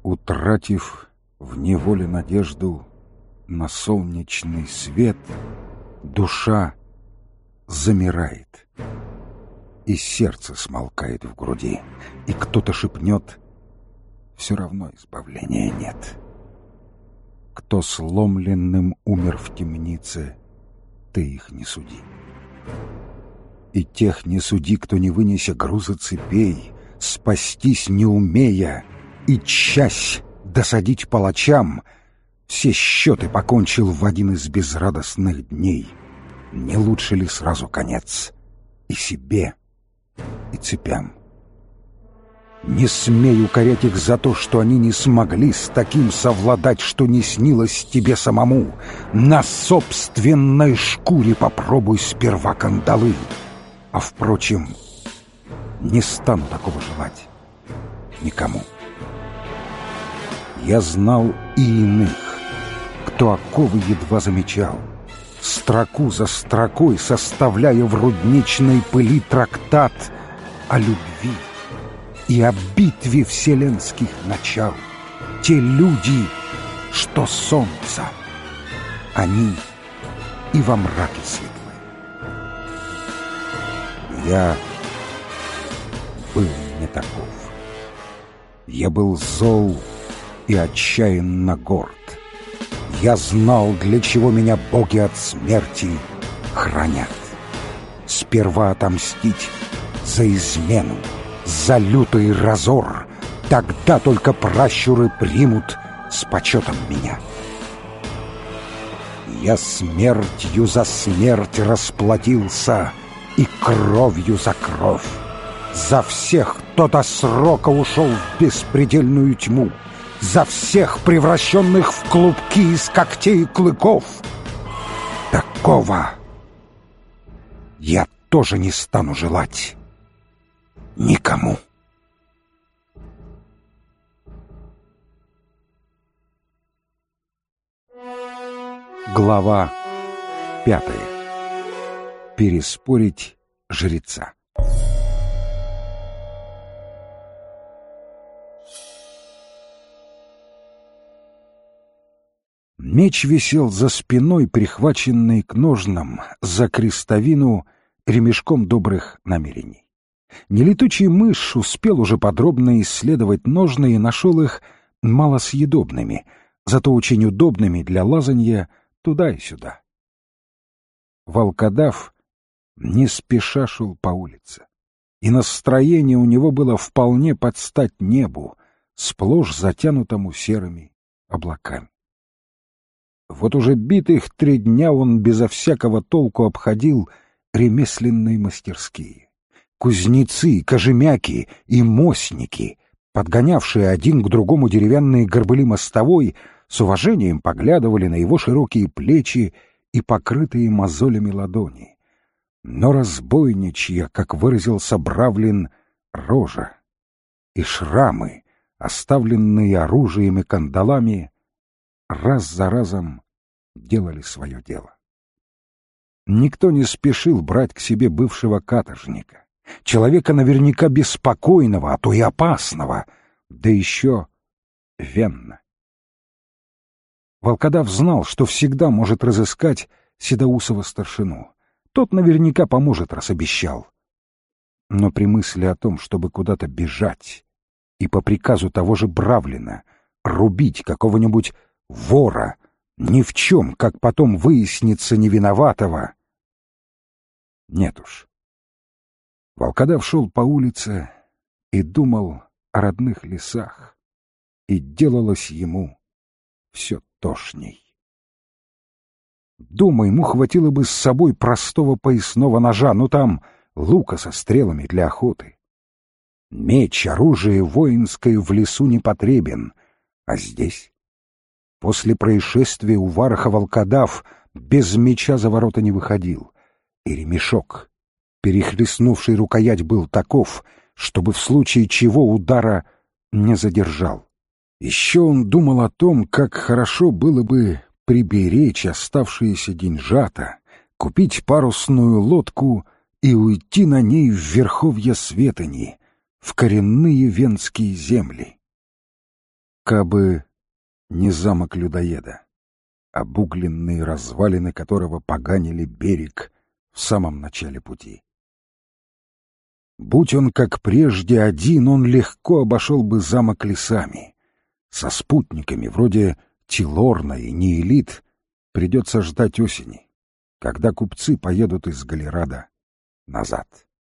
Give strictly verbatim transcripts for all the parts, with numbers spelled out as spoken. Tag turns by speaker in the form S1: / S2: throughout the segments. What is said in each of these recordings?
S1: Утратив в неволе надежду на солнечный свет, душа замирает, и сердце смолкает в груди, и кто-то шепнет: все равно избавления нет. Кто сломленным умер в темнице, ты их не суди. И тех не суди, кто, не вынеся груза цепей, спастись не умея и часть досадить палачам, все счеты покончил в один из безрадостных дней. Не лучше ли сразу конец и себе, и цепям? Не смею укорять их за то, что они не смогли с таким совладать, что не снилось тебе самому. На собственной шкуре попробуй сперва кандалы. А, впрочем, не стану такого желать никому. Я знал и иных, кто оковы едва замечал, строку за строкой составляя в рудничной пыли трактат о любви и о битве вселенских начал. Те люди, что солнце, они и во мраке светлые. Я был не таков. Я был зол и отчаянно горд. Я знал, для чего меня боги от смерти хранят. Сперва отомстить за измену, за лютый разор. Тогда только пращуры примут с почетом меня. Я смертью за смерть расплатился и кровью за кровь. За всех, кто до срока ушел в беспредельную тьму. За всех, превращенных в клубки из когтей и клыков. Такого я тоже не стану желать никому. Глава пятая. Переспорить жреца. Меч висел за спиной, прихваченный к ножнам, за крестовину ремешком добрых намерений. Нелетучий мышь успел уже подробно исследовать ножны и нашел их малосъедобными, зато очень удобными для лазанья туда и сюда. Волкодав не спеша шел по улице, и настроение у него было вполне под стать небу, сплошь затянутому серыми облаками. Вот уже битых три дня он безо всякого толку обходил ремесленные мастерские. Кузнецы, кожемяки и мосники, подгонявшие один к другому деревянные горбыли мостовой, с уважением поглядывали на его широкие плечи и покрытые мозолями ладони. Но разбойничья, как выразился Бравлин, рожа и шрамы, оставленные оружием и кандалами, раз за разом делали свое дело. Никто не спешил брать к себе бывшего каторжника, человека наверняка беспокойного, а то и опасного, да еще венно. Волкодав знал, что всегда может разыскать седоусого старшину. Тот наверняка поможет, раз обещал. Но при мысли о том, чтобы куда-то бежать и по приказу того же Бравлина рубить какого-нибудь вора, ни в чем, как потом выяснится, невиноватого, нет уж. Волкодав шел по улице и думал о родных лесах, и делалось ему все тошней. Дома ему хватило бы с собой простого поясного ножа, но там лука со стрелами для охоты. Меч, оружие воинское в лесу не потребен, а здесь... После происшествия у Вараха волкодав без меча за ворота не выходил, и ремешок, перехлестнувший рукоять, был таков, чтобы в случае чего удара не задержал. Еще он думал о том, как хорошо было бы приберечь оставшиеся деньжата, купить парусную лодку и уйти на ней в верховья Светони, в коренные венские земли. кабы не замок людоеда, обугленные развалины которого поганили берег в самом начале пути. Будь он, как прежде, один, он легко обошел бы замок лесами. Со спутниками, вроде Тилорна и Неэлит, придется ждать осени, когда купцы поедут из Галерада назад.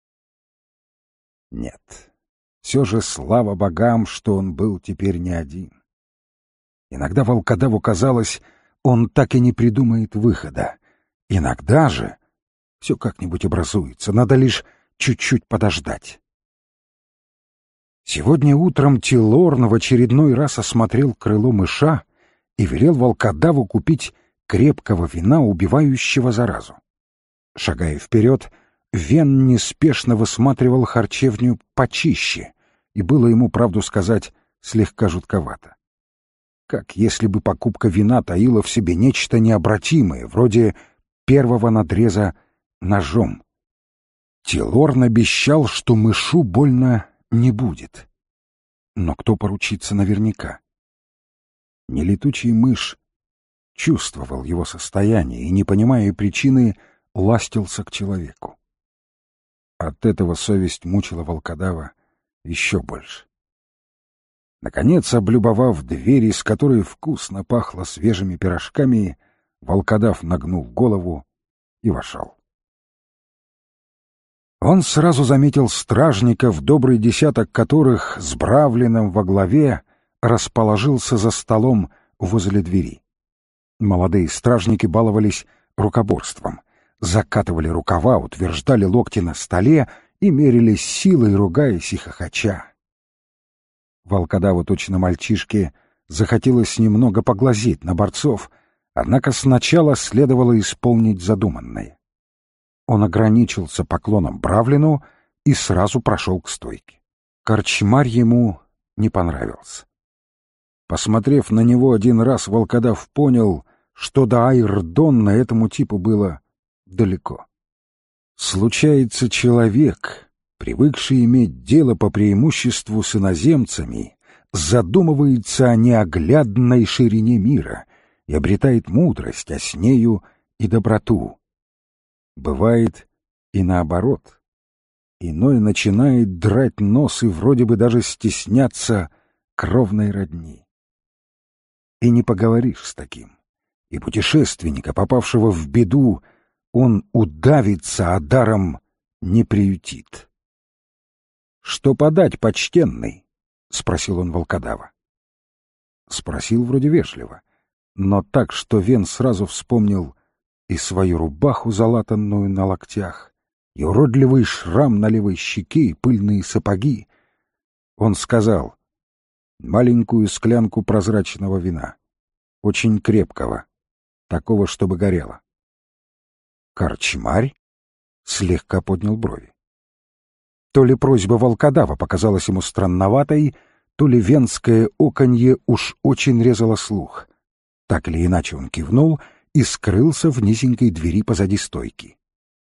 S1: Нет, все же слава богам, что он был теперь не один. Иногда волкодаву казалось, он так и не придумает выхода. Иногда же все как-нибудь образуется, надо лишь чуть-чуть подождать. Сегодня утром Тилорн в очередной раз осмотрел крыло мыша и велел волкодаву купить крепкого вина, убивающего заразу. Шагая вперед, Вен неспешно высматривал харчевню почище, и было ему, правду сказать, слегка жутковато. Как если бы покупка вина таила в себе нечто необратимое, вроде первого надреза ножом. Тилорн обещал, что мышу больно не будет. Но кто поручится наверняка? Нелетучий мышь чувствовал его состояние и, не понимая причины, ластился к человеку. От этого совесть мучила волкодава еще больше. Наконец, облюбовав дверь, из которой вкусно пахло свежими пирожками, волкодав нагнул голову и вошел. Он сразу заметил стражников, добрый десяток которых с Бравлином во главе расположился за столом возле двери. Молодые стражники баловались рукоборством, закатывали рукава, утверждали локти на столе и мерились силой, ругаясь и хохоча. Волкодаву, точно мальчишке, захотелось немного поглазеть на борцов, однако сначала следовало исполнить задуманное. Он ограничился поклоном Бравлину и сразу прошел к стойке. Корчмарь ему не понравился. Посмотрев на него один раз, волкодав понял, что до Айрдонна этому типу было далеко. Случается, человек, привыкший иметь дело по преимуществу с иноземцами, задумывается о неоглядной ширине мира и обретает мудрость, а с нею и доброту. Бывает и наоборот. Иной начинает драть нос и вроде бы даже стесняться кровной родни. И не поговоришь с таким. И путешественника, попавшего в беду, он удавится, а даром не приютит. — Что подать, почтенный? — спросил он волкодава. Спросил вроде вежливо, но так, что Вен сразу вспомнил и свою рубаху, залатанную на локтях, и уродливый шрам на левой щеке, и пыльные сапоги. Он сказал: маленькую склянку прозрачного вина, очень крепкого, такого, чтобы горело. Корчмарь слегка поднял брови. То ли просьба волкодава показалась ему странноватой, то ли венское оканье уж очень резало слух. Так или иначе он кивнул и скрылся в низенькой двери позади стойки.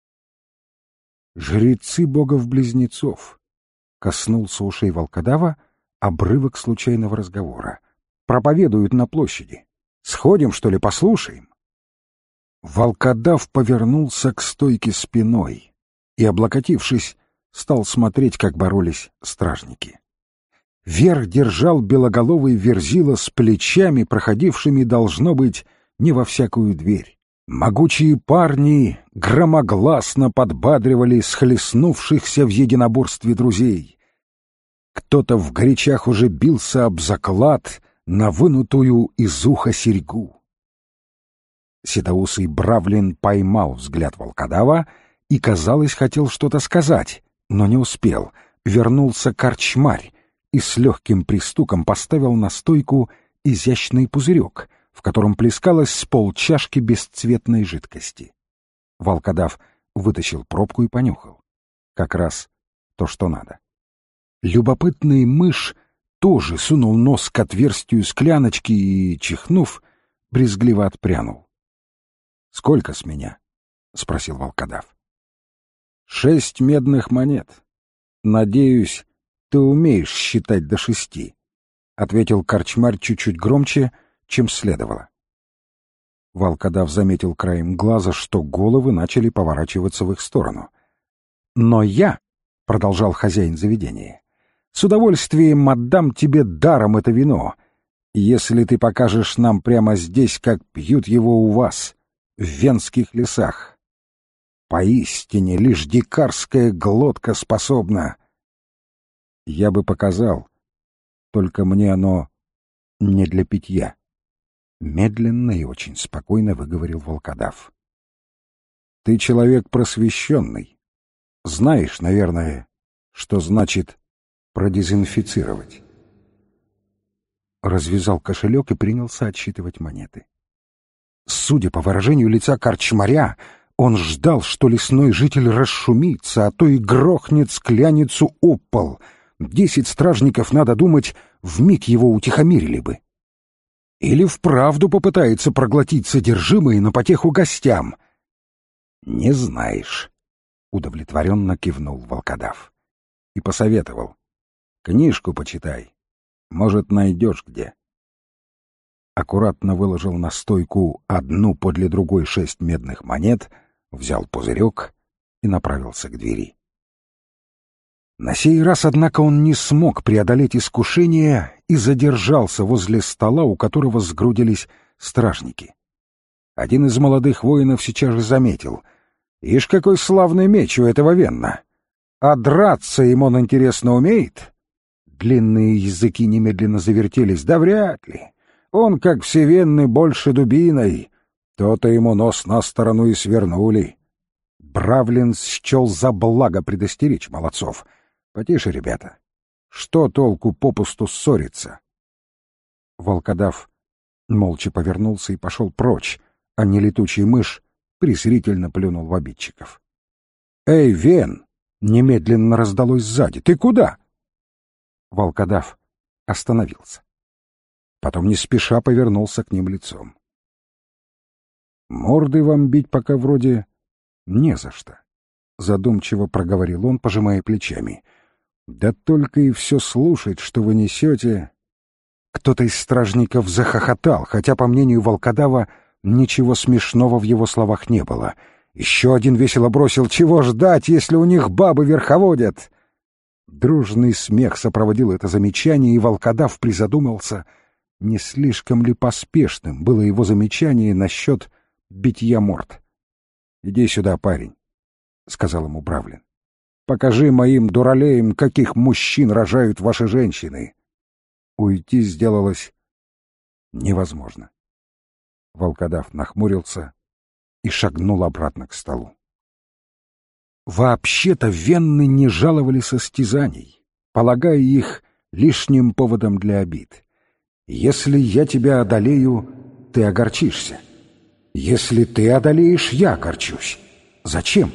S1: «Жрецы богов-близнецов», — коснулся ушей волкодава обрывок случайного разговора. «Проповедуют на площади. Сходим, что ли, послушаем?» Волкодав повернулся к стойке спиной и, облокотившись, стал смотреть, как боролись стражники. Верх держал белоголовый верзила с плечами, проходившими, должно быть, не во всякую дверь. Могучие парни громогласно подбадривали схлестнувшихся в единоборстве друзей. Кто-то в горячах уже бился об заклад на вынутую из уха серьгу. Седоусый Бравлин поймал взгляд волкодава и, казалось, хотел что-то сказать, но не успел. Вернулся корчмарь и с легким пристуком поставил на стойку изящный пузырек, в котором плескалось с полчашки бесцветной жидкости. Волкодав вытащил пробку и понюхал. Как раз то, что надо. Любопытный мышь тоже сунул нос к отверстию скляночки и, чихнув, брезгливо отпрянул. — Сколько с меня? — спросил волкодав. — Шесть медных монет. Надеюсь, ты умеешь считать до шести. ответил корчмарь чуть-чуть громче, чем следовало. Волкодав заметил краем глаза, что головы начали поворачиваться в их сторону. «Но я, — продолжал хозяин заведения, — с удовольствием отдам тебе даром это вино, если ты покажешь нам прямо здесь, как пьют его у вас, в венских лесах. Поистине лишь дикарская глотка способна». «Я бы показал, только мне оно не для питья», — медленно и очень спокойно выговорил волкодав. «Ты человек просвещенный. Знаешь, наверное, что значит продезинфицировать». Развязал кошелек и принялся отсчитывать монеты. Судя по выражению лица корчмаря, он ждал, что лесной житель расшумится, а то и грохнет скляницу об пол. Десять стражников, надо думать, вмиг его утихомирили бы. Или вправду попытается проглотить содержимое на потеху гостям. «Не знаешь», — удовлетворенно кивнул волкодав. И посоветовал: «Книжку почитай, может, найдешь где». Аккуратно выложил на стойку одну подле другой шесть медных монет, взял пузырек и направился к двери. На сей раз, однако, он не смог преодолеть искушение и задержался возле стола, у которого сгрудились стражники. Один из молодых воинов сейчас же заметил: «Ишь, какой славный меч у этого венна! А драться им он, интересно, умеет?» Длинные языки немедленно завертелись. «Да вряд ли. Он, как все венны, больше дубиной. То-то ему нос на сторону и свернули». Бравлин счел за благо предостеречь молодцов: «Потише, ребята. Что толку попусту ссориться?» Волкодав молча повернулся и пошел прочь, а не летучий мышь презрительно плюнул в обидчиков. «Эй, Вен!» — немедленно раздалось сзади. «Ты куда?» Волкодав остановился. Потом не спеша повернулся к ним лицом. «Морды вам бить пока вроде не за что», — задумчиво проговорил он, пожимая плечами. «Да только и все слушать, что вы несете». Кто-то из стражников захохотал, хотя, по мнению волкодава, ничего смешного в его словах не было. Еще один весело бросил: «Чего ждать, если у них бабы верховодят?» Дружный смех сопроводил это замечание, и волкодав призадумался, не слишком ли поспешным было его замечание насчет битья морд. «Иди сюда, парень», — сказал ему Бравлин. «Покажи моим дуралеям, каких мужчин рожают ваши женщины». Уйти сделалось невозможно. Волкодав нахмурился и шагнул обратно к столу. Вообще-то венны не жаловали состязаний, полагая их лишним поводом для обид. «Если я тебя одолею, ты огорчишься. Если ты одолеешь, я огорчусь. Зачем?»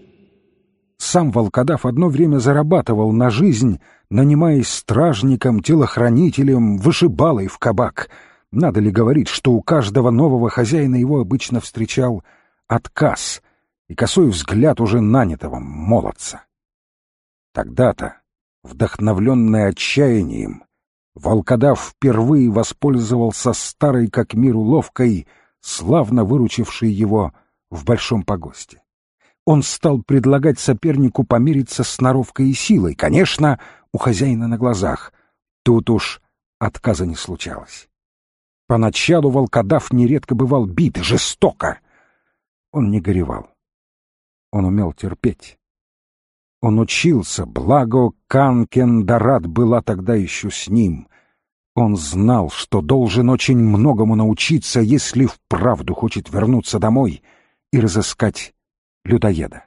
S1: Сам волкодав одно время зарабатывал на жизнь, нанимаясь стражником, телохранителем, вышибалой в кабак. Надо ли говорить, что у каждого нового хозяина его обычно встречал отказ и косой взгляд уже нанятого молодца. Тогда-то, вдохновленный отчаянием, волкодав впервые воспользовался старой как мир уловкой, славно выручившей его в большом погосте. Он стал предлагать сопернику помириться с сноровкой и силой, конечно, у хозяина на глазах. Тут уж отказа не случалось. Поначалу волкодав нередко бывал бит жестоко. Он не горевал. Он умел терпеть. Он учился, благо Канкендарат была тогда еще с ним. Он знал, что должен очень многому научиться, если вправду хочет вернуться домой и разыскать людоеда.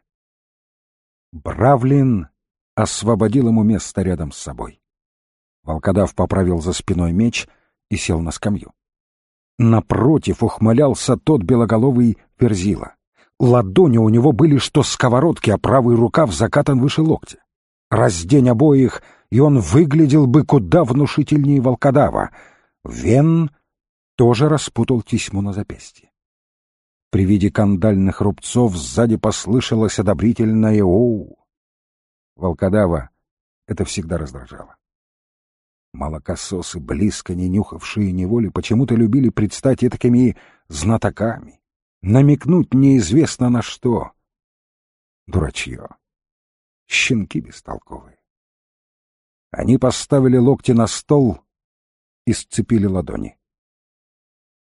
S1: Бравлин освободил ему место рядом с собой. Волкодав поправил за спиной меч и сел на скамью. Напротив ухмылялся тот белоголовый Верзила. Ладони у него были что сковородки, а правый рукав закатан выше локтя. Раздень обоих, и он выглядел бы куда внушительнее волкодава. Вен тоже распутал тесьму на запястье. При виде кандальных рубцов сзади послышалось одобрительное «Оу». Волкодава это всегда раздражало. Молокососы, близко не нюхавшие неволи, почему-то любили предстать этакими знатоками, намекнуть неизвестно на что. Дурачье. Щенки бестолковые. Они поставили локти на стол и сцепили ладони.